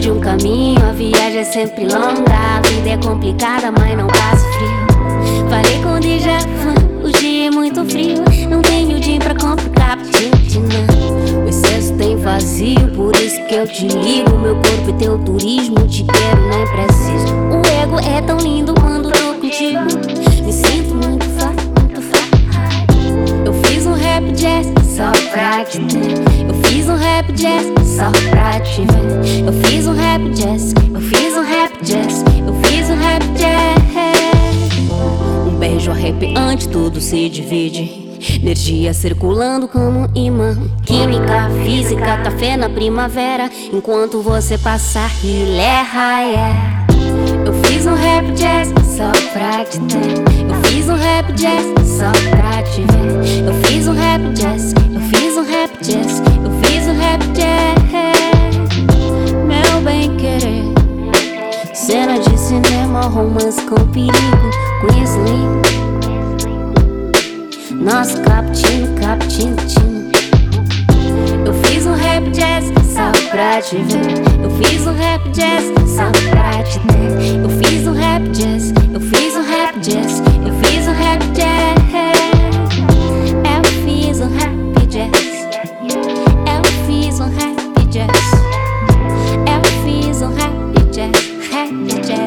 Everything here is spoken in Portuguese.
de um caminho, a viagem é sempre longa. A vida é complicada, mas não passo frio. Falei com déjà vu, o dia é muito frio. Não tenho dia pra complicar, não. O excesso tem vazio, por isso que eu te ligo. Meu corpo e teu turismo, te quero, nem preciso. O ego é tão lindo quando tô contigo. Me sinto muito fraco, muito fraco. Eu fiz um rap jazz só pra te ter. Eu fiz um rap jazz só pra te ver. Eu fiz um rap jazz, eu fiz um rap jazz, eu fiz um rap jazz. Um beijo arrepiante, tudo se divide. Energia circulando como um imã. Química, física, café na primavera. Enquanto você passa e erra, yeah. Eu fiz um rap jazz só pra te ter. Eu fiz um rap jazz só pra te ver. Eu fiz um rap jazz, eu fiz um rap jazz, eu fiz um rap jazz. Meu bem querer, cena de cinema, romance com perigo. Queensland, nosso cappuccino, cappuccino, tino. Eu fiz um rap jazz só pra te ver. Eu fiz um rap jazz só pra te ter. Eu fiz um rap jazz, eu fiz um rap jazz, eu fiz um rap jazz. Eu fiz um rap jazz. Eu fiz um rap jazz. Eu fiz um rap jazz, rap jazz.